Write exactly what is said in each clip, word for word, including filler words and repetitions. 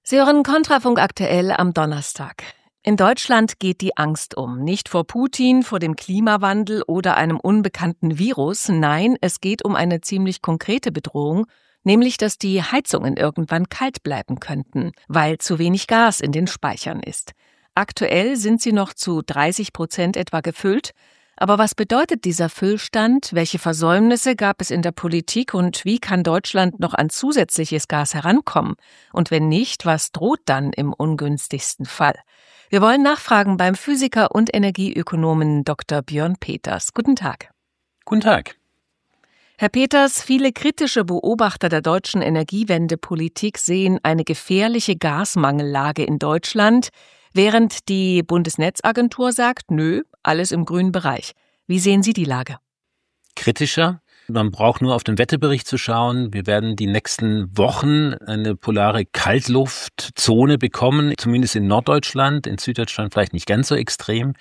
Sie hören Kontrafunk aktuell am Donnerstag. In Deutschland geht die Angst um. Nicht vor Putin, vor dem Klimawandel oder einem unbekannten Virus. Nein, es geht um eine ziemlich konkrete Bedrohung, nämlich, dass die Heizungen irgendwann kalt bleiben könnten, weil zu wenig Gas in den Speichern ist. Aktuell sind sie noch zu dreißig Prozent etwa gefüllt. Aber was bedeutet dieser Füllstand? Welche Versäumnisse gab es in der Politik und wie kann Deutschland noch an zusätzliches Gas herankommen? Und wenn nicht, was droht dann im ungünstigsten Fall? Wir wollen nachfragen beim Physiker und Energieökonomen Doktor Björn Peters. Guten Tag. Guten Tag. Herr Peters, viele kritische Beobachter der deutschen Energiewendepolitik sehen eine gefährliche Gasmangellage in Deutschland, während die Bundesnetzagentur sagt, nö, alles im grünen Bereich. Wie sehen Sie die Lage? Kritischer. Man braucht nur auf den Wetterbericht zu schauen. Wir werden die nächsten Wochen eine polare Kaltluftzone bekommen, zumindest in Norddeutschland, in Süddeutschland vielleicht nicht ganz so extrem.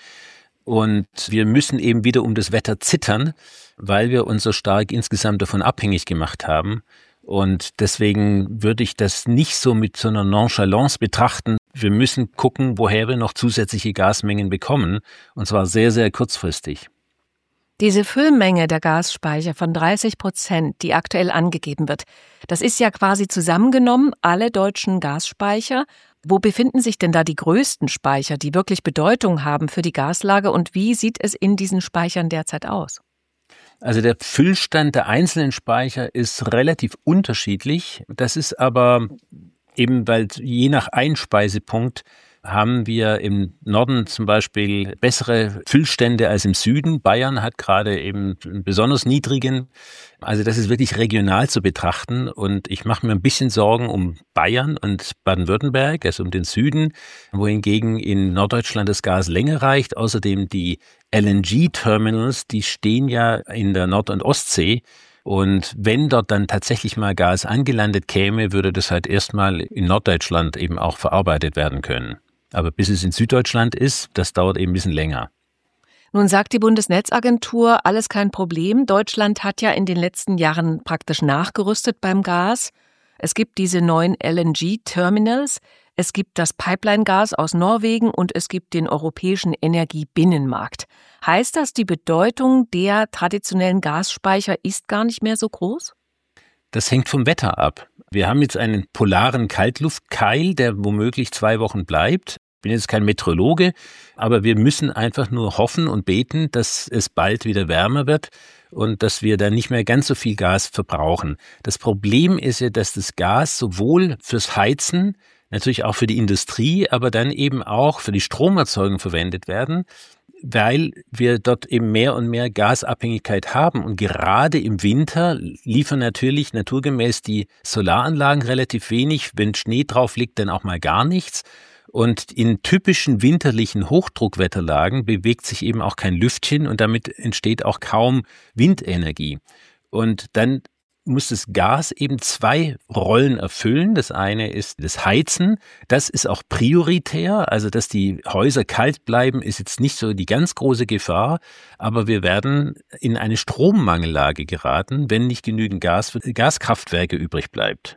Und wir müssen eben wieder um das Wetter zittern, weil wir uns so stark insgesamt davon abhängig gemacht haben. Und deswegen würde ich das nicht so mit so einer Nonchalance betrachten. Wir müssen gucken, woher wir noch zusätzliche Gasmengen bekommen, und zwar sehr, sehr kurzfristig. Diese Füllmenge der Gasspeicher von dreißig Prozent, die aktuell angegeben wird, das ist ja quasi zusammengenommen alle deutschen Gasspeicher. Wo befinden sich denn da die größten Speicher, die wirklich Bedeutung haben für die Gaslage, und wie sieht es in diesen Speichern derzeit aus? Also der Füllstand der einzelnen Speicher ist relativ unterschiedlich. Das ist aber eben, weil je nach Einspeisepunkt haben wir im Norden zum Beispiel bessere Füllstände als im Süden. Bayern hat gerade eben einen besonders niedrigen. Also das ist wirklich regional zu betrachten. Und ich mache mir ein bisschen Sorgen um Bayern und Baden-Württemberg, also um den Süden, wohingegen in Norddeutschland das Gas länger reicht. Außerdem die L N G-Terminals, die stehen ja in der Nord- und Ostsee. Und wenn dort dann tatsächlich mal Gas angelandet käme, würde das halt erstmal in Norddeutschland eben auch verarbeitet werden können. Aber bis es in Süddeutschland ist, das dauert eben ein bisschen länger. Nun sagt die Bundesnetzagentur, alles kein Problem. Deutschland hat ja in den letzten Jahren praktisch nachgerüstet beim Gas. Es gibt diese neuen L N G-Terminals, es gibt das Pipeline-Gas aus Norwegen und es gibt den europäischen Energiebinnenmarkt. Heißt das, die Bedeutung der traditionellen Gasspeicher ist gar nicht mehr so groß? Das hängt vom Wetter ab. Wir haben jetzt einen polaren Kaltluftkeil, der womöglich zwei Wochen bleibt. Ich bin jetzt kein Meteorologe, aber wir müssen einfach nur hoffen und beten, dass es bald wieder wärmer wird und dass wir dann nicht mehr ganz so viel Gas verbrauchen. Das Problem ist ja, dass das Gas sowohl fürs Heizen, natürlich auch für die Industrie, aber dann eben auch für die Stromerzeugung verwendet werden, weil wir dort eben mehr und mehr Gasabhängigkeit haben. Und gerade im Winter liefern natürlich naturgemäß die Solaranlagen relativ wenig. Wenn Schnee drauf liegt, dann auch mal gar nichts. Und in typischen winterlichen Hochdruckwetterlagen bewegt sich eben auch kein Lüftchen und damit entsteht auch kaum Windenergie. Und dann muss das Gas eben zwei Rollen erfüllen. Das eine ist das Heizen. Das ist auch prioritär. Also, dass die Häuser kalt bleiben, ist jetzt nicht so die ganz große Gefahr. Aber wir werden in eine Strommangellage geraten, wenn nicht genügend Gas für Gaskraftwerke übrig bleibt.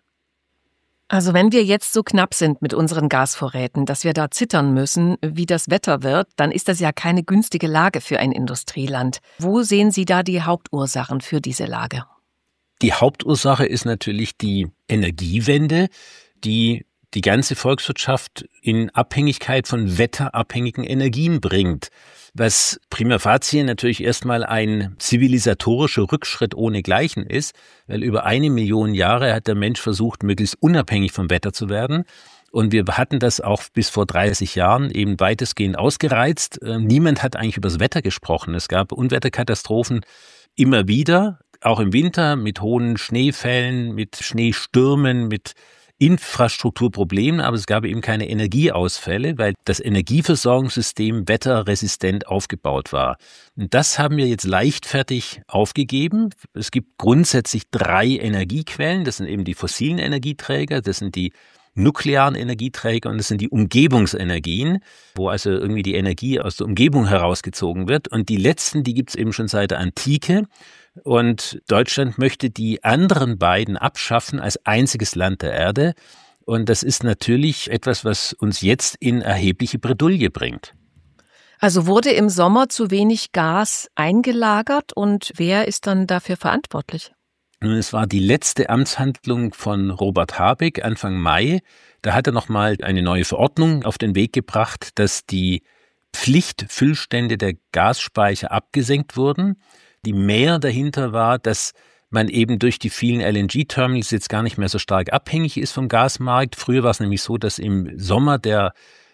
Also wenn wir jetzt so knapp sind mit unseren Gasvorräten, dass wir da zittern müssen, wie das Wetter wird, dann ist das ja keine günstige Lage für ein Industrieland. Wo sehen Sie da die Hauptursachen für diese Lage? Die Hauptursache ist natürlich die Energiewende, die die ganze Volkswirtschaft in Abhängigkeit von wetterabhängigen Energien bringt. Was prima facie natürlich erstmal ein zivilisatorischer Rückschritt ohnegleichen ist, weil über eine Million Jahre hat der Mensch versucht, möglichst unabhängig vom Wetter zu werden. Und wir hatten das auch bis vor dreißig Jahren eben weitestgehend ausgereizt. Niemand hat eigentlich über das Wetter gesprochen. Es gab Unwetterkatastrophen immer wieder, auch im Winter mit hohen Schneefällen, mit Schneestürmen, mit Infrastrukturproblemen, aber es gab eben keine Energieausfälle, weil das Energieversorgungssystem wetterresistent aufgebaut war. Und das haben wir jetzt leichtfertig aufgegeben. Es gibt grundsätzlich drei Energiequellen. Das sind eben die fossilen Energieträger, das sind die nuklearen Energieträger und das sind die Umgebungsenergien, wo also irgendwie die Energie aus der Umgebung herausgezogen wird. Und die letzten, die gibt es eben schon seit der Antike. Und Deutschland möchte die anderen beiden abschaffen als einziges Land der Erde. Und das ist natürlich etwas, was uns jetzt in erhebliche Bredouille bringt. Also wurde im Sommer zu wenig Gas eingelagert und wer ist dann dafür verantwortlich? Nun, es war die letzte Amtshandlung von Robert Habeck Anfang Mai. Da hat er nochmal eine neue Verordnung auf den Weg gebracht, dass die Pflichtfüllstände der Gasspeicher abgesenkt wurden. Die Mehr dahinter war, dass man eben durch die vielen L N G-Terminals jetzt gar nicht mehr so stark abhängig ist vom Gasmarkt. Früher war es nämlich so, dass im Sommer der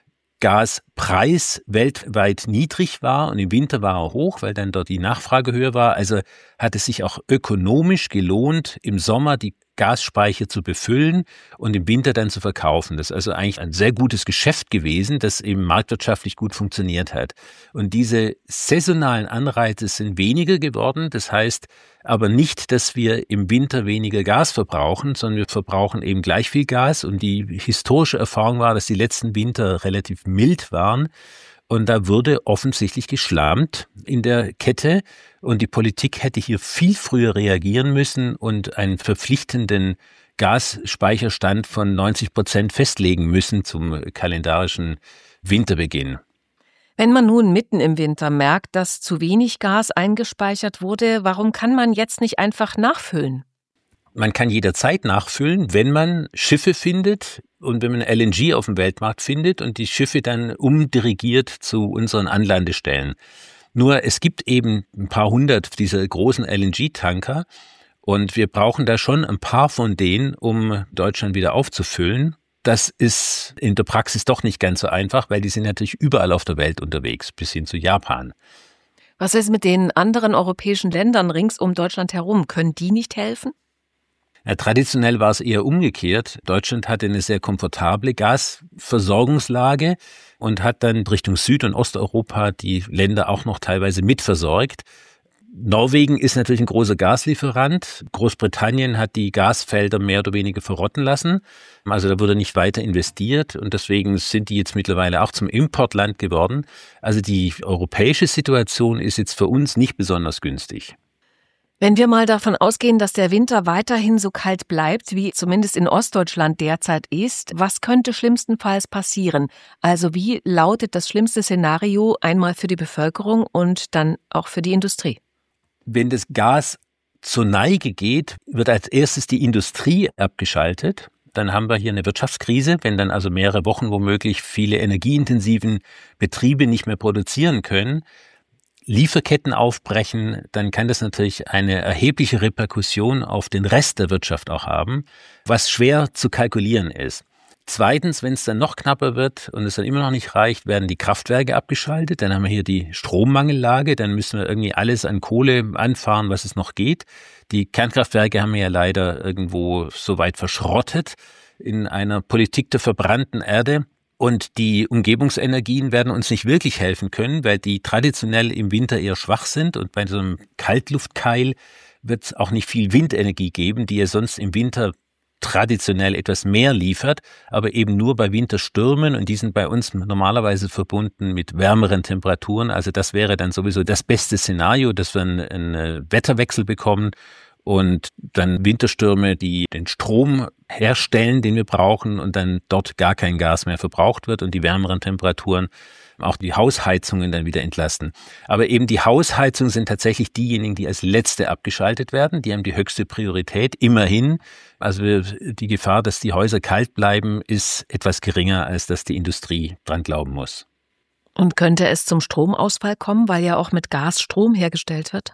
Gaspreis weltweit niedrig war und im Winter war er hoch, weil dann dort die Nachfrage höher war. Also hat es sich auch ökonomisch gelohnt, im Sommer die Gasspeicher zu befüllen und im Winter dann zu verkaufen. Das ist also eigentlich ein sehr gutes Geschäft gewesen, das eben marktwirtschaftlich gut funktioniert hat. Und diese saisonalen Anreize sind weniger geworden. Das heißt aber nicht, dass wir im Winter weniger Gas verbrauchen, sondern wir verbrauchen eben gleich viel Gas. Und die historische Erfahrung war, dass die letzten Winter relativ mild waren. Und da wurde offensichtlich geschlampt in der Kette. Und die Politik hätte hier viel früher reagieren müssen und einen verpflichtenden Gasspeicherstand von neunzig Prozent festlegen müssen zum kalendarischen Winterbeginn. Wenn man nun mitten im Winter merkt, dass zu wenig Gas eingespeichert wurde, warum kann man jetzt nicht einfach nachfüllen? Man kann jederzeit nachfüllen, wenn man Schiffe findet und wenn man L N G auf dem Weltmarkt findet und die Schiffe dann umdirigiert zu unseren Anlandestellen. Nur es gibt eben ein paar hundert dieser großen L N G-Tanker und wir brauchen da schon ein paar von denen, um Deutschland wieder aufzufüllen. Das ist in der Praxis doch nicht ganz so einfach, weil die sind natürlich überall auf der Welt unterwegs, bis hin zu Japan. Was ist mit den anderen europäischen Ländern rings um Deutschland herum? Können die nicht helfen? Ja, traditionell war es eher umgekehrt. Deutschland hatte eine sehr komfortable Gasversorgungslage und hat dann Richtung Süd- und Osteuropa die Länder auch noch teilweise mitversorgt. Norwegen ist natürlich ein großer Gaslieferant. Großbritannien hat die Gasfelder mehr oder weniger verrotten lassen. Also da wurde nicht weiter investiert und deswegen sind die jetzt mittlerweile auch zum Importland geworden. Also die europäische Situation ist jetzt für uns nicht besonders günstig. Wenn wir mal davon ausgehen, dass der Winter weiterhin so kalt bleibt, wie zumindest in Ostdeutschland derzeit ist, was könnte schlimmstenfalls passieren? Also wie lautet das schlimmste Szenario einmal für die Bevölkerung und dann auch für die Industrie? Wenn das Gas zur Neige geht, wird als erstes die Industrie abgeschaltet. Dann haben wir hier eine Wirtschaftskrise, wenn dann also mehrere Wochen womöglich viele energieintensiven Betriebe nicht mehr produzieren können. Lieferketten aufbrechen, dann kann das natürlich eine erhebliche Reperkussion auf den Rest der Wirtschaft auch haben, was schwer zu kalkulieren ist. Zweitens, wenn es dann noch knapper wird und es dann immer noch nicht reicht, werden die Kraftwerke abgeschaltet. Dann haben wir hier die Strommangellage, dann müssen wir irgendwie alles an Kohle anfahren, was es noch geht. Die Kernkraftwerke haben wir ja leider irgendwo so weit verschrottet in einer Politik der verbrannten Erde. Und die Umgebungsenergien werden uns nicht wirklich helfen können, weil die traditionell im Winter eher schwach sind. Und bei so einem Kaltluftkeil wird es auch nicht viel Windenergie geben, die ja sonst im Winter traditionell etwas mehr liefert, aber eben nur bei Winterstürmen. Und die sind bei uns normalerweise verbunden mit wärmeren Temperaturen. Also das wäre dann sowieso das beste Szenario, dass wir einen, einen Wetterwechsel bekommen. Und dann Winterstürme, die den Strom herstellen, den wir brauchen und dann dort gar kein Gas mehr verbraucht wird und die wärmeren Temperaturen auch die Hausheizungen dann wieder entlasten. Aber eben die Hausheizungen sind tatsächlich diejenigen, die als letzte abgeschaltet werden. Die haben die höchste Priorität, immerhin. Also die Gefahr, dass die Häuser kalt bleiben, ist etwas geringer, als dass die Industrie dran glauben muss. Und könnte es zum Stromausfall kommen, weil ja auch mit Gas Strom hergestellt wird?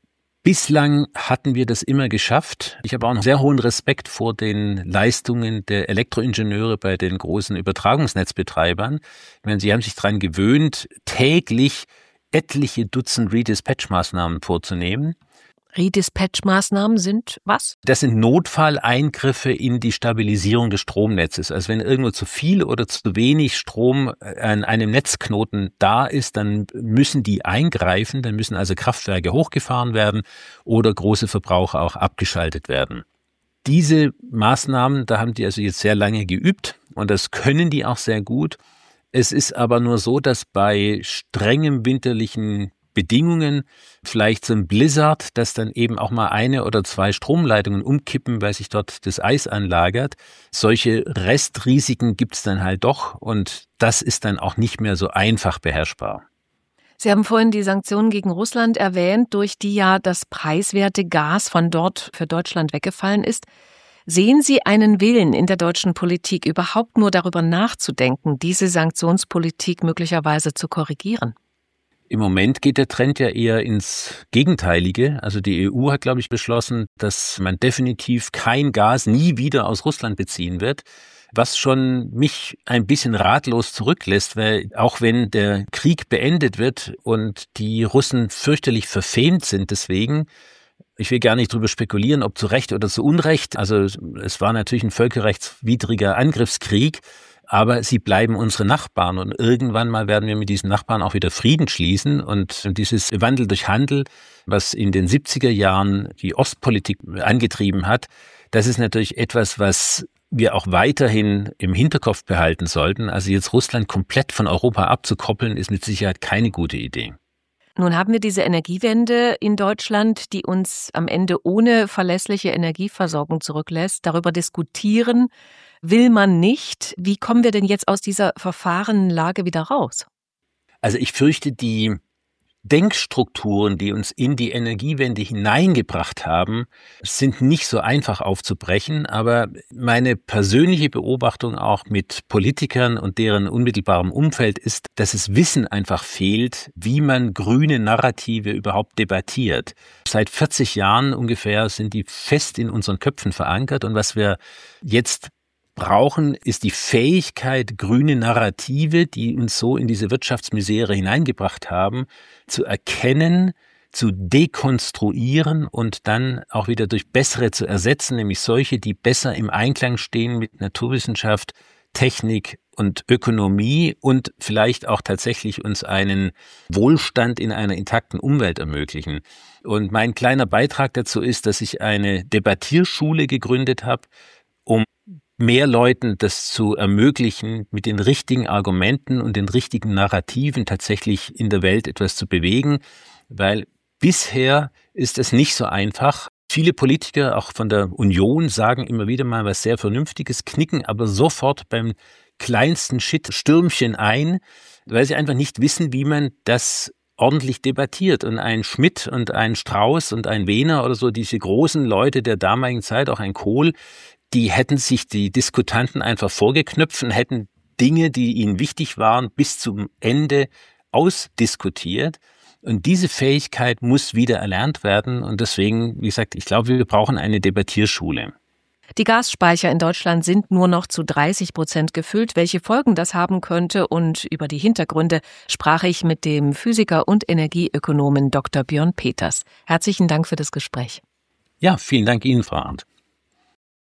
Bislang hatten wir das immer geschafft. Ich habe auch noch sehr hohen Respekt vor den Leistungen der Elektroingenieure bei den großen Übertragungsnetzbetreibern. Ich meine, sie haben sich daran gewöhnt, täglich etliche Dutzend Redispatch-Maßnahmen vorzunehmen. Redispatch-Maßnahmen sind was? Das sind Notfalleingriffe in die Stabilisierung des Stromnetzes. Also wenn irgendwo zu viel oder zu wenig Strom an einem Netzknoten da ist, dann müssen die eingreifen, dann müssen also Kraftwerke hochgefahren werden oder große Verbraucher auch abgeschaltet werden. Diese Maßnahmen, da haben die also jetzt sehr lange geübt und das können die auch sehr gut. Es ist aber nur so, dass bei strengem winterlichen Bedingungen, vielleicht so ein Blizzard, dass dann eben auch mal eine oder zwei Stromleitungen umkippen, weil sich dort das Eis anlagert. Solche Restrisiken gibt es dann halt doch und das ist dann auch nicht mehr so einfach beherrschbar. Sie haben vorhin die Sanktionen gegen Russland erwähnt, durch die ja das preiswerte Gas von dort für Deutschland weggefallen ist. Sehen Sie einen Willen in der deutschen Politik, überhaupt nur darüber nachzudenken, diese Sanktionspolitik möglicherweise zu korrigieren? Im Moment geht der Trend ja eher ins Gegenteilige. Also die E U hat, glaube ich, beschlossen, dass man definitiv kein Gas nie wieder aus Russland beziehen wird, was schon mich ein bisschen ratlos zurücklässt, weil auch wenn der Krieg beendet wird und die Russen fürchterlich verfemt sind deswegen, ich will gar nicht drüber spekulieren, ob zu Recht oder zu Unrecht, also es war natürlich ein völkerrechtswidriger Angriffskrieg, aber sie bleiben unsere Nachbarn und irgendwann mal werden wir mit diesen Nachbarn auch wieder Frieden schließen und dieses Wandel durch Handel, was in den siebziger Jahren die Ostpolitik angetrieben hat, das ist natürlich etwas, was wir auch weiterhin im Hinterkopf behalten sollten. Also jetzt Russland komplett von Europa abzukoppeln, ist mit Sicherheit keine gute Idee. Nun haben wir diese Energiewende in Deutschland, die uns am Ende ohne verlässliche Energieversorgung zurücklässt. Darüber diskutieren will man nicht. Wie kommen wir denn jetzt aus dieser verfahrenen Lage wieder raus? Also ich fürchte, die Denkstrukturen, die uns in die Energiewende hineingebracht haben, sind nicht so einfach aufzubrechen. Aber meine persönliche Beobachtung auch mit Politikern und deren unmittelbarem Umfeld ist, dass es Wissen einfach fehlt, wie man grüne Narrative überhaupt debattiert. Seit vierzig Jahren ungefähr sind die fest in unseren Köpfen verankert. Und was wir jetzt brauchen, ist die Fähigkeit, grüne Narrative, die uns so in diese Wirtschaftsmisere hineingebracht haben, zu erkennen, zu dekonstruieren und dann auch wieder durch bessere zu ersetzen, nämlich solche, die besser im Einklang stehen mit Naturwissenschaft, Technik und Ökonomie und vielleicht auch tatsächlich uns einen Wohlstand in einer intakten Umwelt ermöglichen. Und mein kleiner Beitrag dazu ist, dass ich eine Debattierschule gegründet habe, um mehr Leuten das zu ermöglichen, mit den richtigen Argumenten und den richtigen Narrativen tatsächlich in der Welt etwas zu bewegen, weil bisher ist es nicht so einfach. Viele Politiker, auch von der Union, sagen immer wieder mal was sehr Vernünftiges, knicken aber sofort beim kleinsten Shit-Stürmchen ein, weil sie einfach nicht wissen, wie man das ordentlich debattiert. Und ein Schmidt und ein Strauß und ein Wehner oder so, diese großen Leute der damaligen Zeit, auch ein Kohl, die hätten sich die Diskutanten einfach vorgeknöpft und hätten Dinge, die ihnen wichtig waren, bis zum Ende ausdiskutiert. Und diese Fähigkeit muss wieder erlernt werden. Und deswegen, wie gesagt, ich glaube, wir brauchen eine Debattierschule. Die Gasspeicher in Deutschland sind nur noch zu dreißig Prozent gefüllt. Welche Folgen das haben könnte und über die Hintergründe sprach ich mit dem Physiker und Energieökonomen Doktor Björn Peters. Herzlichen Dank für das Gespräch. Ja, vielen Dank Ihnen, Frau Arndt.